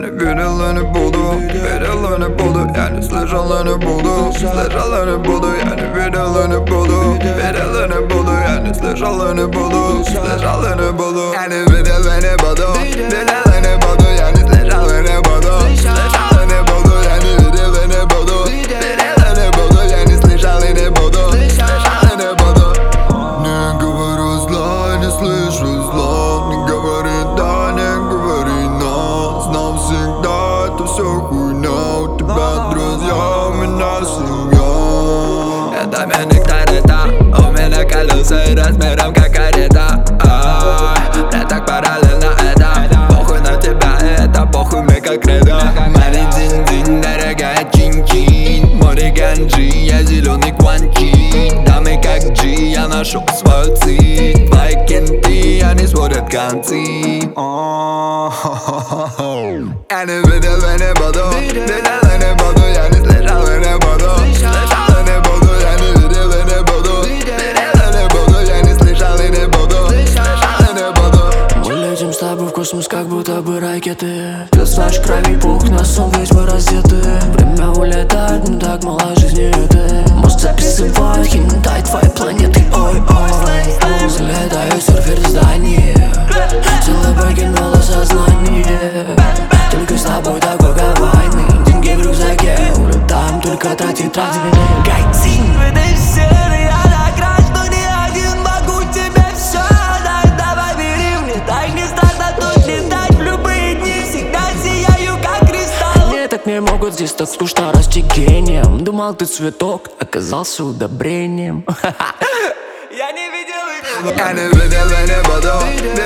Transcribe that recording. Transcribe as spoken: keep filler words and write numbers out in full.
не видел и не буду, видел и не буду, я не слышал и не буду, слышал и не буду, я не видел и не буду, видел и не буду, я не слышал и не буду, слышал и не буду, я не видел и не буду, видел и не буду, я не слышал и не буду, слышал и не буду, я не видел и не буду, видел и не буду, я не слышал и не буду, слышал и не буду. Не говорю зла, не слышу зла, не говори да, не говори на. Знал всегда, это все хуйня, у тебя друзья, у меня семья. Это меня карета, у меня колеса и размером как карета. Мне так параллельно это, похуй на тебя, это похуй мне как кредо. Money динь-динь, дорогая чин-чин, море ганджи, я зеленый кванчин. Дамы как G, я нашел свою цель. Твои кенты, они сводят концы. Я не видел и не буду, видел и не буду, я не слышал и не буду, слышал и не буду, я не видел и не буду, видел и не буду, я не слышал и не буду, слышал и не буду. Мы летим с тобой в космос, как будто бы ракеты. Ты знаешь, крови пух, на сон весь мы раздеты. Время улетает, но так мало жизни этой. Мозг записывает хентай твоей планеты. Ой-ой, залетаю серфер в здании. Сила покинула сознание. Только с тобой такой как войны. Деньги в рюкзаке, улетаем, только тратить, тратить меня. Гайцин в этой серии, я так рад, что не один могу тебе все дать. Давай бери мне, дай не страшно тут летать. В любые дни всегда сияю как кристалл. Мне так не могут, здесь так скучно расти гением. Думал ты цветок, оказался удобрением. Я не видел и не буду. Я не видел и не буду.